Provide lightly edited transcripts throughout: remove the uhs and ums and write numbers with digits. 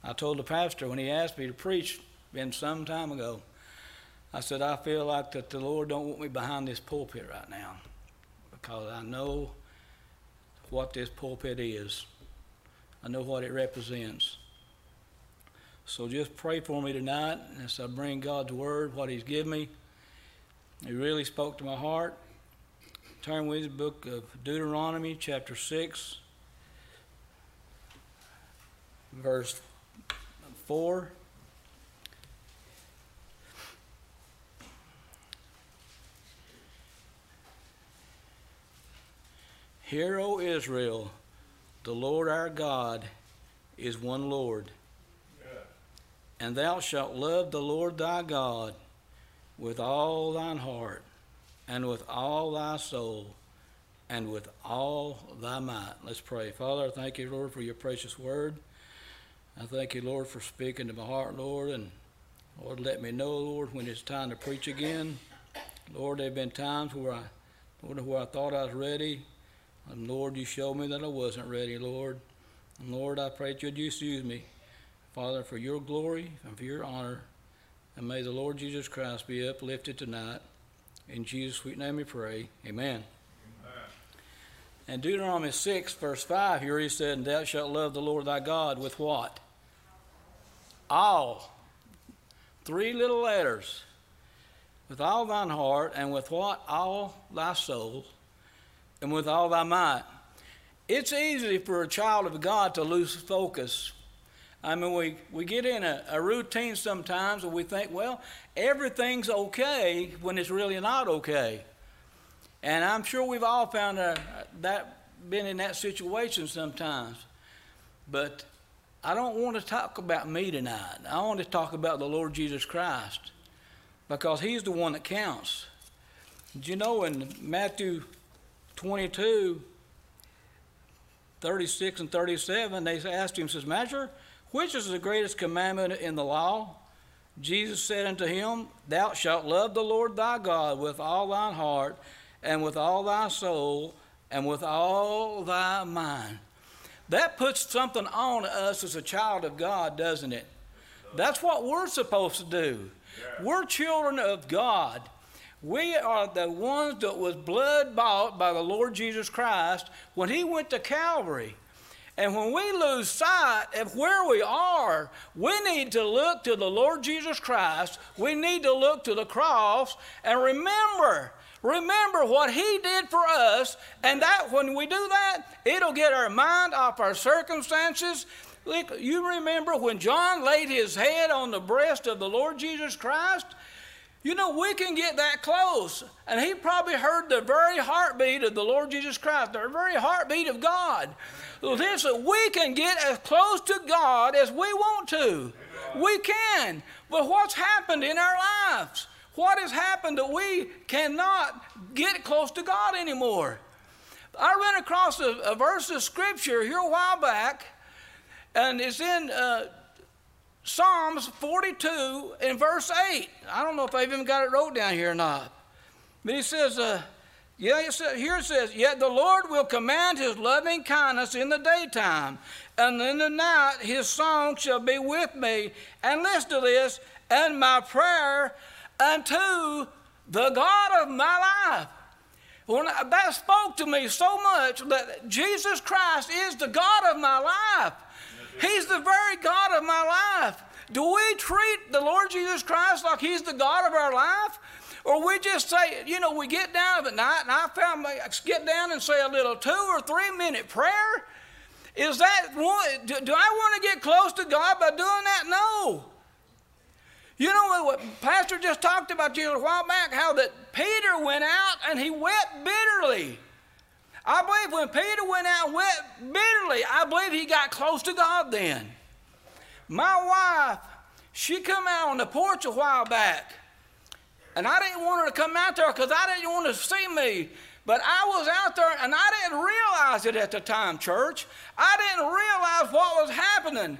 I told the pastor when he asked me to preach, been some time ago, I said, I feel like that the Lord don't want me behind this pulpit right now because I know what this pulpit is. I know what it represents. So just pray for me tonight as I bring God's word, what he's given me. He really spoke to my heart. Turn with the book of Deuteronomy, chapter 6, verse 4. Hear, O Israel, the Lord our God is one Lord. And thou shalt love the Lord thy God with all thine heart, and with all thy soul, and with all thy might. Let's pray. Father, I thank you, Lord, for your precious word. I thank you, Lord, for speaking to my heart, Lord. And Lord, let me know, Lord, when it's time to preach again. Lord, there have been times where I thought I was ready. And Lord, you showed me that I wasn't ready, Lord. And Lord, I pray that you'd just use me, Father, for your glory and for your honor. And may the Lord Jesus Christ be uplifted tonight. In Jesus' sweet name we pray. Amen. And Deuteronomy 6, verse 5, here he said, and thou shalt love the Lord thy God with what? All. 3 little letters. With all thine heart, and with what? All thy soul, and with all thy might. It's easy for a child of God to lose focus. I mean, we get in a routine sometimes and we think, well, everything's okay when it's really not okay. And I'm sure we've all found been in that situation sometimes. But I don't want to talk about me tonight. I want to talk about the Lord Jesus Christ, because he's the one that counts. Do you know in Matthew 22, 36 and 37, they asked him, says, Master, which is the greatest commandment in the law? Jesus said unto him, Thou shalt love the Lord thy God with all thine heart, and with all thy soul, and with all thy mind. That puts something on us as a child of God, doesn't it? That's what we're supposed to do. We're children of God. We are the ones that was blood bought by the Lord Jesus Christ when he went to Calvary. And when we lose sight of where we are, we need to look to the Lord Jesus Christ. We need to look to the cross and remember what he did for us. And that when we do that, it'll get our mind off our circumstances. Look, you remember when John laid his head on the breast of the Lord Jesus Christ? You know, we can get that close. And he probably heard the very heartbeat of the Lord Jesus Christ, the very heartbeat of God. Listen, we can get as close to God as we want to. We can. But what's happened in our lives? What has happened that we cannot get close to God anymore? I ran across a verse of Scripture here a while back, and it's in Psalms 42 in verse 8. I don't know if I've even got it wrote down here or not. But he says, here it says, Yet the Lord will command his loving kindness in the daytime, and in the night his song shall be with me. And listen to this, and my prayer unto the God of my life. That spoke to me so much that Jesus Christ is the God of my life. He's the very God of my life. Do we treat the Lord Jesus Christ like he's the God of our life? Or we just say, you know, we get down at night, and I get down and say a little 2 or 3 minute prayer? Is that one? Do I want to get close to God by doing that? No. You know what Pastor just talked about you a while back, how that Peter went out and he wept bitterly. I believe when Peter went out and wept bitterly, I believe he got close to God then. My wife, she come out on the porch a while back, and I didn't want her to come out there because I didn't want her to see me. But I was out there, and I didn't realize it at the time, church. I didn't realize what was happening.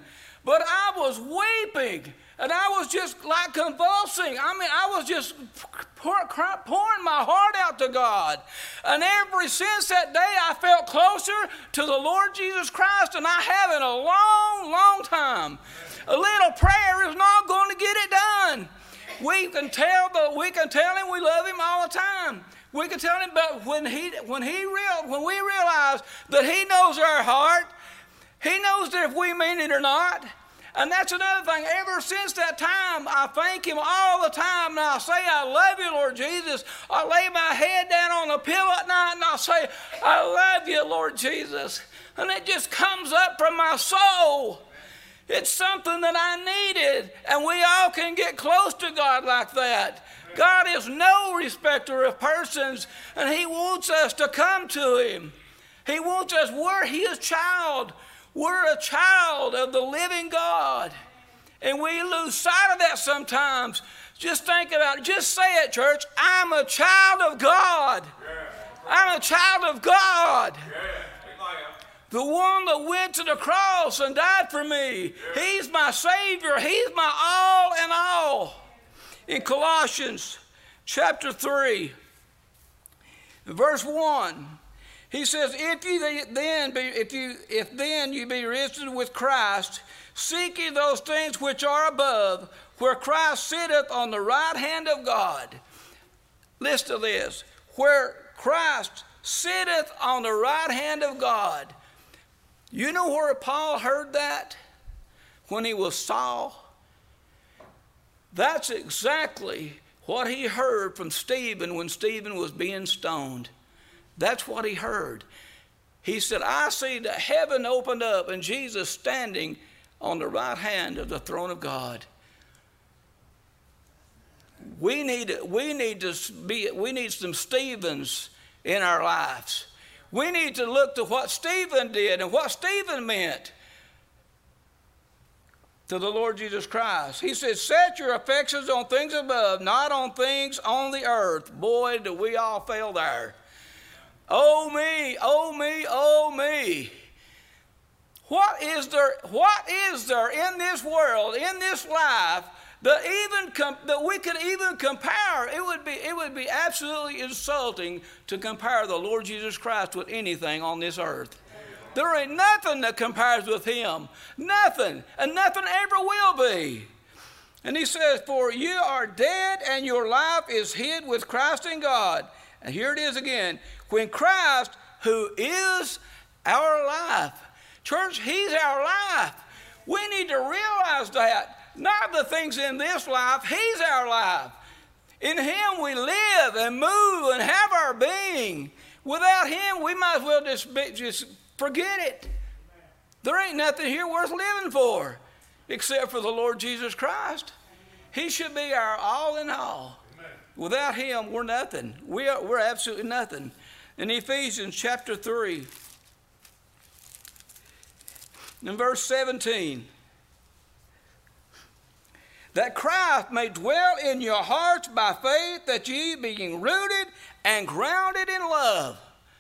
But I was weeping, and I was just like convulsing. I mean, I was just pouring my heart out to God. And ever since that day, I felt closer to the Lord Jesus Christ than I have in a long, long time. A little prayer is not going to get it done. We can tell him we love him all the time. We can tell him, but when we realize that he knows our heart, he knows that if we mean it or not. And that's another thing. Ever since that time, I thank him all the time. And I say, I love you, Lord Jesus. I lay my head down on the pillow at night and I say, I love you, Lord Jesus. And it just comes up from my soul. It's something that I needed. And we all can get close to God like that. God is no respecter of persons, and he wants us to come to him. He wants us, we're his child. We're a child of the living God. And we lose sight of that sometimes. Just think about it. Just say it, church. I'm a child of God. I'm a child of God. The one that went to the cross and died for me. He's my Savior. He's my all in all. In Colossians chapter 3, verse 1, he says, if then you be risen with Christ, seek ye those things which are above, where Christ sitteth on the right hand of God. Listen to this. Where Christ sitteth on the right hand of God. You know where Paul heard that? When he was Saul. That's exactly what he heard from Stephen when Stephen was being stoned. That's what he heard. He said, I see the heaven opened up and Jesus standing on the right hand of the throne of God. We need some Stephens in our lives. We need to look to what Stephen did and what Stephen meant to the Lord Jesus Christ. He said, set your affections on things above, not on things on the earth. Boy, do we all fail there. Oh me, oh me, oh me. What is there in this world, in this life, that we could even compare? It would be absolutely insulting to compare the Lord Jesus Christ with anything on this earth. There ain't nothing that compares with him. Nothing. And nothing ever will be. And he says, for you are dead and your life is hid with Christ in God. And here it is again. When Christ, who is our life. Church, he's our life. We need to realize that. Not the things in this life. He's our life. In him we live and move and have our being. Without him, we might as well just forget it. There ain't nothing here worth living for except for the Lord Jesus Christ. He should be our all in all. Without him, we're nothing. We're absolutely nothing. In Ephesians chapter 3, in verse 17, that Christ may dwell in your hearts by faith, that ye, being rooted and grounded in love,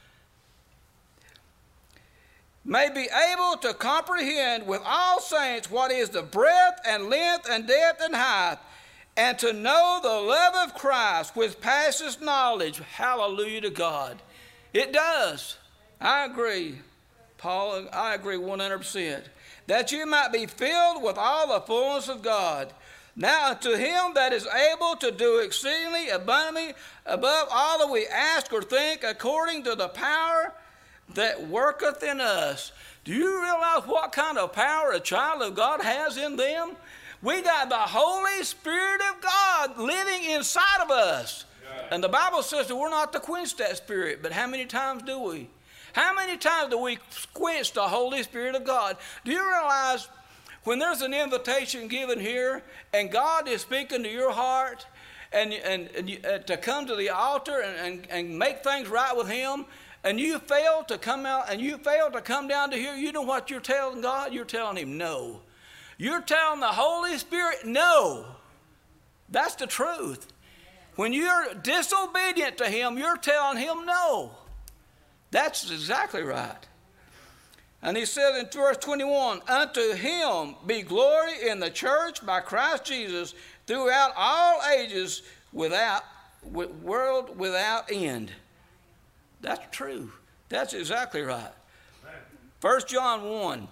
may be able to comprehend with all saints what is the breadth and length and depth and height, and to know the love of Christ which passes knowledge. Hallelujah to God. It does. I agree, Paul. I agree 100%. That you might be filled with all the fullness of God. Now unto him that is able to do exceedingly abundantly above all that we ask or think, according to the power that worketh in us. Do you realize what kind of power a child of God has in them? We got the Holy Spirit of God living inside of us. Yeah. And the Bible says that we're not to quench that spirit, but how many times do we? How many times do we quench the Holy Spirit of God? Do you realize when there's an invitation given here and God is speaking to your heart and to come to the altar and make things right with him, and you fail to come out and you fail to come down to here, you know what you're telling God? You're telling him no. You're telling the Holy Spirit no. That's the truth. When you're disobedient to him, you're telling him no. That's exactly right. And he says in verse 21, unto him be glory in the church by Christ Jesus throughout all ages world without end. That's true. That's exactly right. 1 John 1.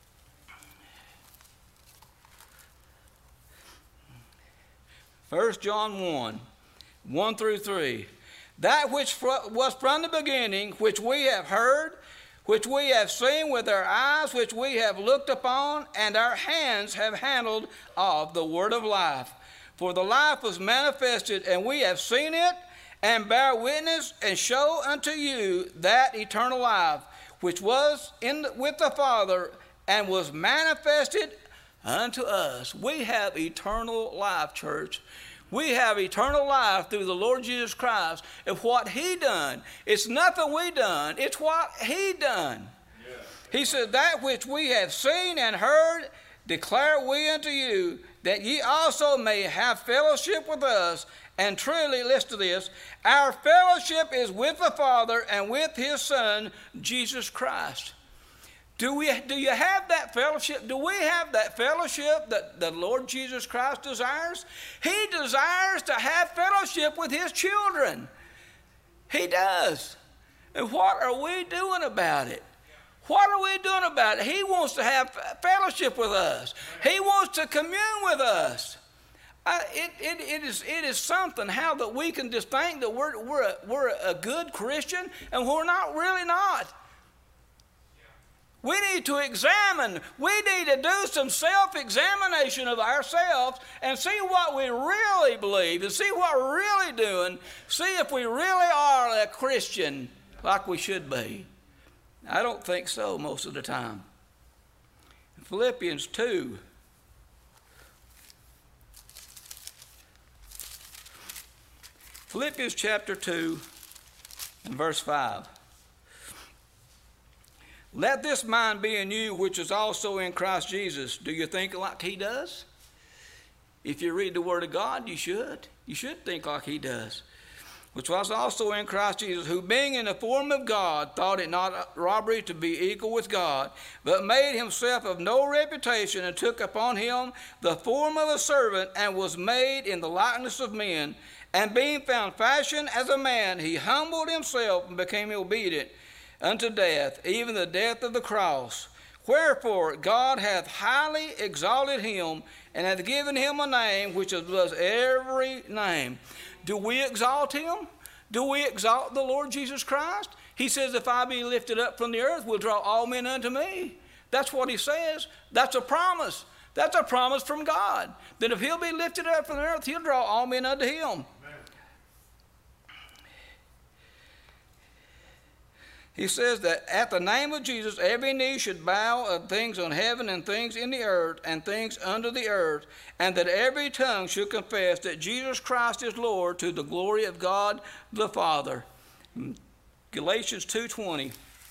First John 1, 1 through 3. That which was from the beginning, which we have heard, which we have seen with our eyes, which we have looked upon, and our hands have handled of the word of life. For the life was manifested, and we have seen it, and bear witness, and show unto you that eternal life, which was with the Father, and was manifested unto us. We have eternal life, church. We have eternal life through the Lord Jesus Christ. If what he done, it's nothing we done, it's what he done. Yeah. He said, that which we have seen and heard, declare we unto you, that ye also may have fellowship with us. And truly, listen to this, our fellowship is with the Father and with his Son, Jesus Christ. Do you have that fellowship? Do we have that fellowship that the Lord Jesus Christ desires? He desires to have fellowship with his children. He does. And what are we doing about it? What are we doing about it? He wants to have fellowship with us. He wants to commune with us. It is something how that we can just think that we're a good Christian and we're really not. We need to examine. We need to do some self-examination of ourselves and see what we really believe and see what we're really doing. See if we really are a Christian like we should be. I don't think so most of the time. Philippians 2. Philippians chapter 2 and verse 5. Let this mind be in you, which is also in Christ Jesus. Do you think like he does? If you read the Word of God, you should. You should think like he does. Which was also in Christ Jesus, who being in the form of God, thought it not robbery to be equal with God, but made himself of no reputation, and took upon him the form of a servant, and was made in the likeness of men. And being found fashioned as a man, he humbled himself and became obedient unto death, even the death of the cross. Wherefore God hath highly exalted him, and hath given him a name which is above every name. Do we exalt him? Do we exalt the Lord Jesus Christ? He says, if I be lifted up from the earth, will draw all men unto me. That's what he says. That's a promise. That's a promise from God, that if he'll be lifted up from the earth, he'll draw all men unto him. He says that at the name of Jesus, every knee should bow of things on heaven and things in the earth and things under the earth, and that every tongue should confess that Jesus Christ is Lord, to the glory of God the Father. Galatians 2:20.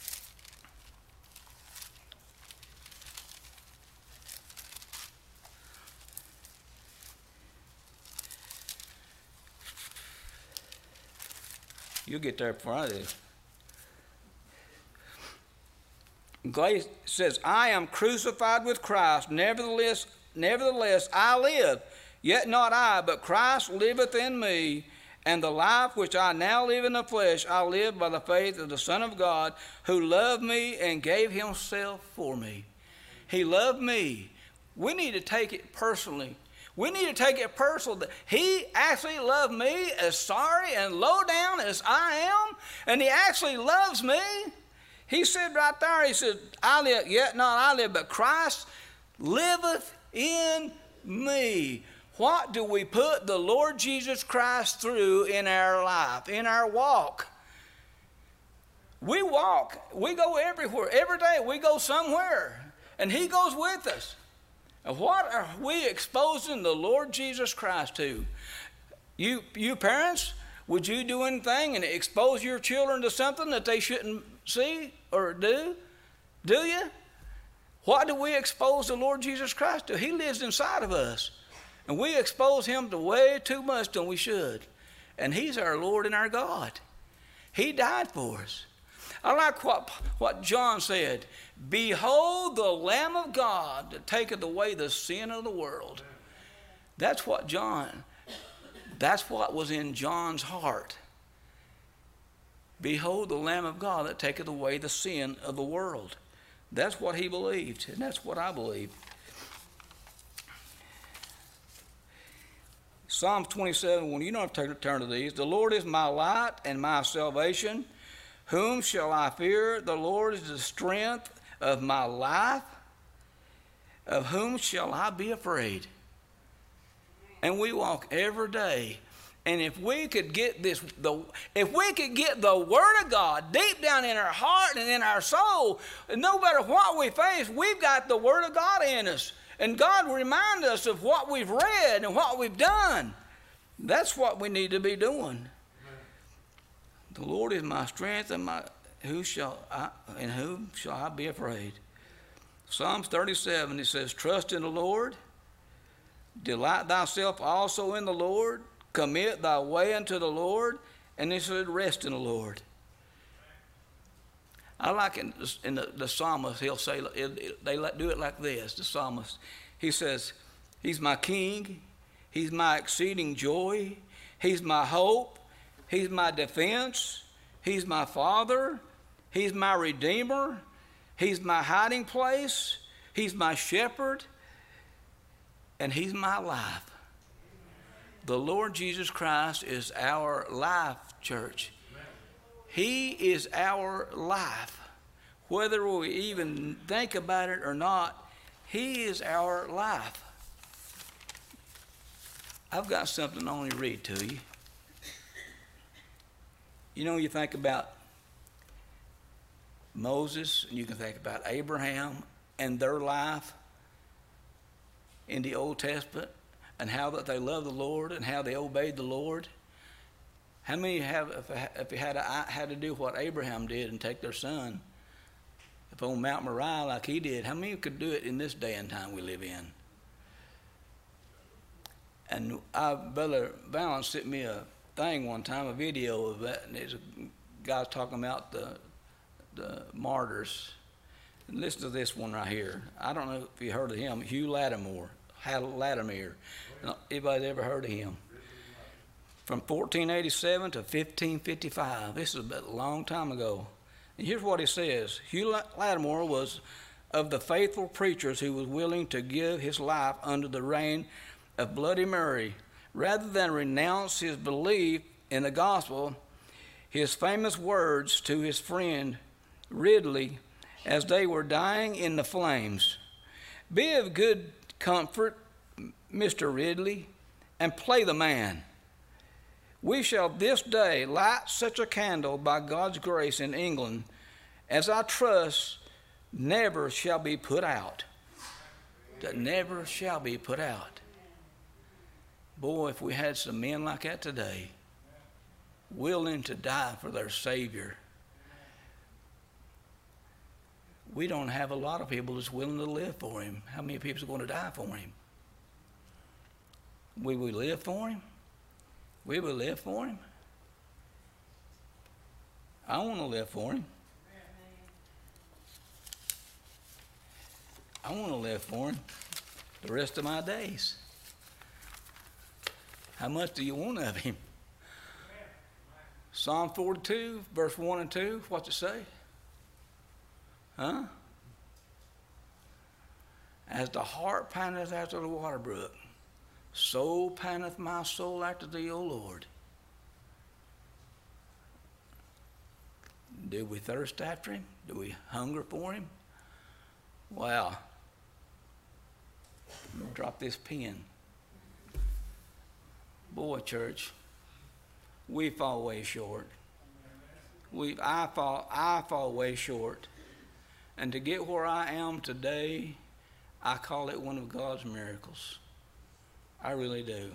You'll get there before I do. Galatians says, I am crucified with Christ, nevertheless I live, yet not I, but Christ liveth in me. And the life which I now live in the flesh, I live by the faith of the Son of God, who loved me and gave himself for me. He loved me. We need to take it personally. We need to take it personal that he actually loved me as sorry and low down as I am, and he actually loves me. He said right there, he said, I live, yet not I live, but Christ liveth in me. What do we put the Lord Jesus Christ through in our life, in our walk? We walk, we go everywhere. Every day we go somewhere, and he goes with us. And what are we exposing the Lord Jesus Christ to? You parents, would you do anything and expose your children to something that they shouldn't see or do? Do you? What do we expose the Lord Jesus Christ to? He lives inside of us. And we expose him to way too much than we should. And he's our Lord and our God. He died for us. I like what John said. Behold the Lamb of God that taketh away the sin of the world. That's what was in John's heart. Behold the Lamb of God that taketh away the sin of the world. That's what he believed, and that's what I believe. Psalms 27, you don't have to turn to these. The Lord is my light and my salvation. Whom shall I fear? The Lord is the strength of my life. Of whom shall I be afraid? And we walk every day. And if we could get if we could get the Word of God deep down in our heart and in our soul, no matter what we face, we've got the Word of God in us. And God will remind us of what we've read and what we've done. That's what we need to be doing. Amen. The Lord is my strength, and whom shall I be afraid? Psalms 37, it says, trust in the Lord, delight thyself also in the Lord, commit thy way unto the Lord, and it said, rest in the Lord. I like in the psalmist, he'll say, they do it like this, the psalmist. He says, he's my king, he's my exceeding joy, he's my hope, he's my defense, he's my father, he's my redeemer, he's my hiding place, he's my shepherd, and he's my life. The Lord Jesus Christ is our life, church. He is our life. Whether we even think about it or not, He is our life. I've got something I want to read to you. You know, you think about Moses, and you can think about Abraham and their life in the Old Testament, and how that they loved the Lord and how they obeyed the Lord. How many have, if you had to do what Abraham did and take their son up on Mount Moriah like he did, how many could do it in this day and time we live in? And Brother Valance sent me a thing one time, a video of that, and there's a guy talking about the martyrs. And listen to this one right here. I don't know if you heard of him, Hugh Latimer. Anybody ever heard of him? From 1487 to 1555. This is a long time ago. And here's what he says. Hugh Latimer was of the faithful preachers who was willing to give his life under the reign of Bloody Mary. Rather than renounce his belief in the gospel, his famous words to his friend Ridley as they were dying in the flames. Be of good comfort, Mr. Ridley, and play the man. We shall this day light such a candle by God's grace in England as I trust never shall be put out. That never shall be put out. Boy, if we had some men like that today, willing to die for their Savior. We don't have a lot of people that's willing to live for Him. How many people are going to die for Him? Will we live for Him? We will live for Him. I want to live for Him. I want to live for Him the rest of my days. How much do you want of Him? Psalm 42, verse 1 and 2, what's it say? Huh? As the hart panteth after the water brook, so panteth my soul after thee, O Lord. Do we thirst after Him? Do we hunger for Him? Wow. I'm going to drop this pen. Boy, church, we fall way short. I fall way short. And to get where I am today, I call it one of God's miracles. I really do.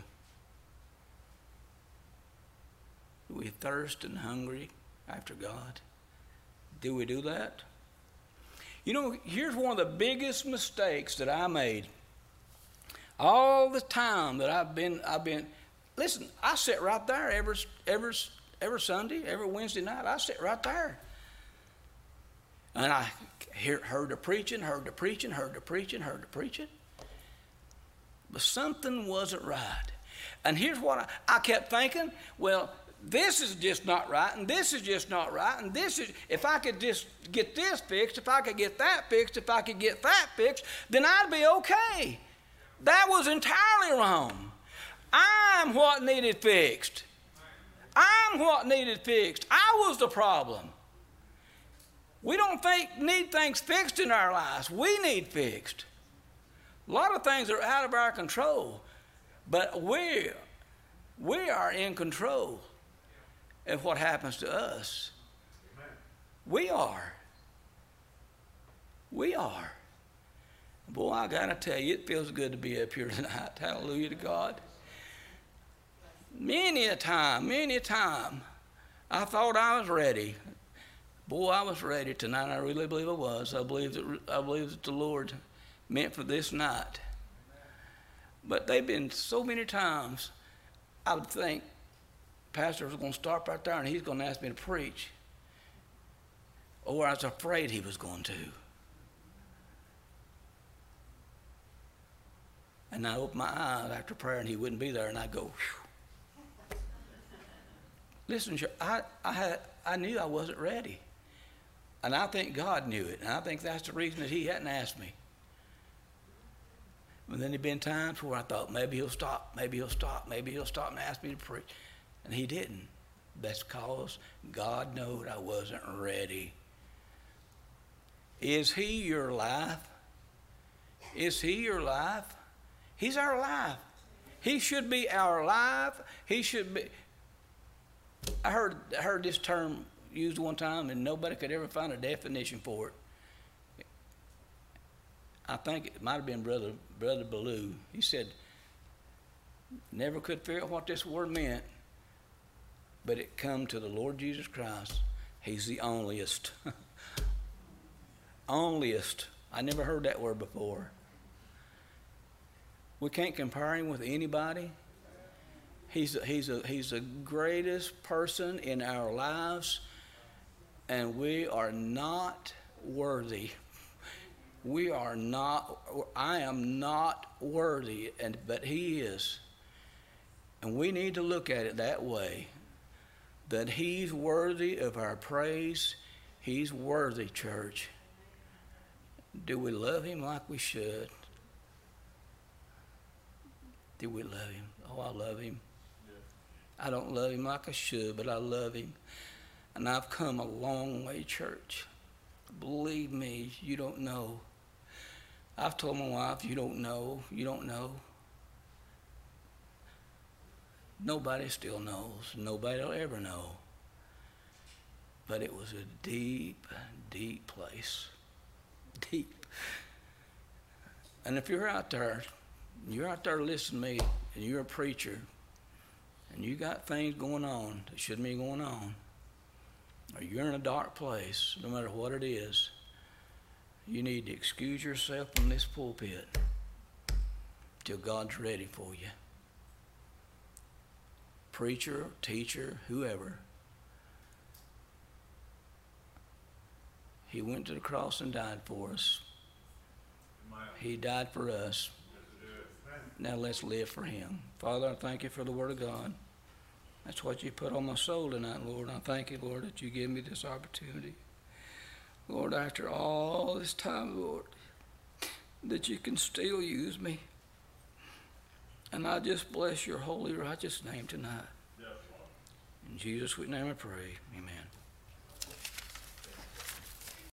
We thirst and hungry after God. Do we do that? You know, here's one of the biggest mistakes that I made. All the time that I've been. Listen, I sit right there every Sunday, every Wednesday night. I sit right there. And I heard the preaching. But something wasn't right. And here's what I kept thinking, well, this is just not right, and this is just not right, and this is, if I could just get this fixed, if I could get that fixed, if I could get that fixed, then I'd be okay. That was entirely wrong. I'm what needed fixed. I'm what needed fixed. I was the problem. We don't need things fixed in our lives. We need fixed. A lot of things are out of our control, but we are in control of what happens to us. We are. Boy, I got to tell you, it feels good to be up here tonight. Hallelujah to God. Many a time, I thought I was ready. Boy, I was ready tonight. I really believe I was. I believe that the Lord meant for this night. But they've been so many times, I would think, Pastor was going to start right there and he's going to ask me to preach. Or I was afraid he was going to. And I opened my eyes after prayer and he wouldn't be there, and I'd go, whew. Listen, I knew I wasn't ready. And I think God knew it. And I think that's the reason that he hadn't asked me. But then there'd been times where I thought, maybe he'll stop and ask me to preach. And he didn't. That's because God knew I wasn't ready. Is he your life? Is he your life? He's our life. He should be our life. He should be. I heard this term used one time, and nobody could ever find a definition for it. I think it might have been Brother Ballou. He said, never could figure out what this word meant, but it come to the Lord Jesus Christ. He's the onlyest. Onlyest. I never heard that word before. We can't compare him with anybody. He's the greatest person in our lives, and we are not worthy. We are not. I am not worthy, but he is. And we need to look at it that way, that he's worthy of our praise. He's worthy, church. Do we love him like we should? Do we love him? Oh, I love him. Yeah. I don't love him like I should, but I love him. And I've come a long way, church. Believe me, you don't know. I've told my wife, you don't know. Nobody still knows. Nobody will ever know. But it was a deep, deep place. Deep. And if you're out there listening to me, and you're a preacher, and you got things going on that shouldn't be going on, or you're in a dark place, no matter what it is, you need to excuse yourself from this pulpit till God's ready for you. Preacher, teacher, whoever. He went to the cross and died for us. He died for us. Now let's live for him. Father, I thank you for the word of God. That's what you put on my soul tonight, Lord. I thank you, Lord, that you give me this opportunity. Lord, after all this time, Lord, that you can still use me. And I just bless your holy, righteous name tonight. Yes, Lord. In Jesus' sweet name I pray. Amen.